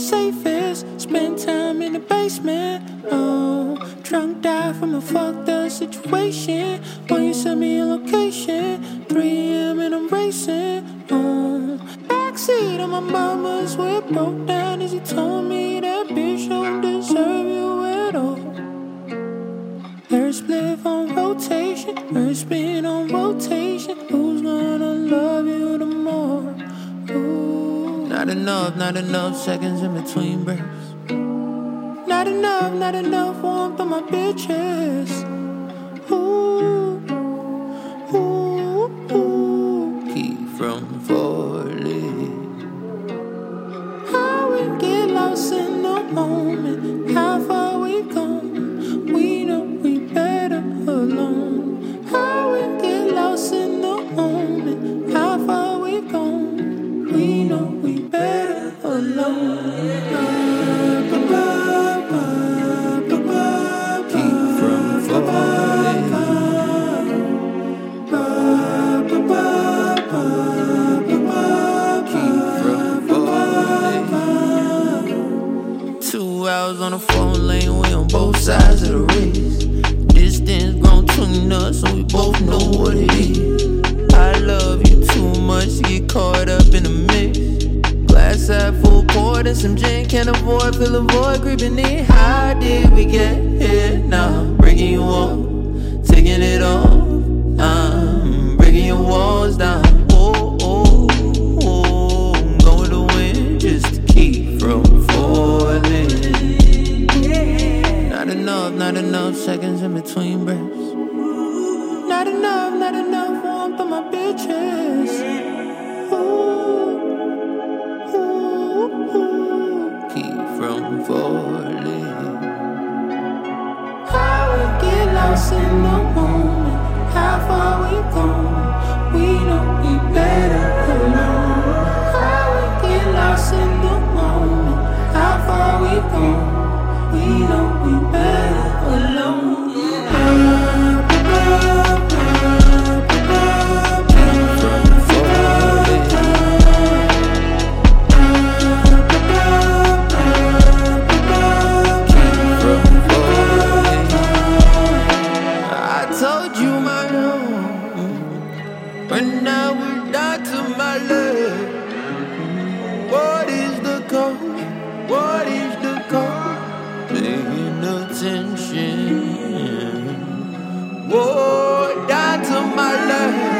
safest. Spend time in the basement. Oh, drunk die from a fucked up situation. When you send me a location, 3 a.m. and I'm racing. Oh, backseat of my mama's whip broke down as he told me that bitch don't deserve you at all. Air split on rotation, air spin on rotation. Who's gonna love you the more? Ooh. Not enough seconds in between breaths. Not enough warmth on my bitches. Ooh, ooh, ooh. Keep from falling. How we get lost in the moment, how far we've gone. We know we better alone. How we get lost in the moment, how far we've gone. We know we better alone. On the 4 lane, we on both sides of the race. Distance grown between us, so we both know what it is. I love you too much to get caught up in the mix. Glass half full, poured and some gin, can't avoid, feel a void creeping in. How did we get here now? Breaking you off, taking it off. I'm breaking your walls down. Oh, oh, oh, I'm going to win just to keep from falling. Not enough seconds in between breaths. Not enough warmth on my bitches. Ooh, ooh, ooh. Keep from falling. How we get lost in the moment, how far we've gone. We know we better alone. How we get lost in the moment, how far we've gone. We know we better alone. I told you my own, but now we're down to my leg. What is the code? What is the code? Paying attention. Whoa, down to my left.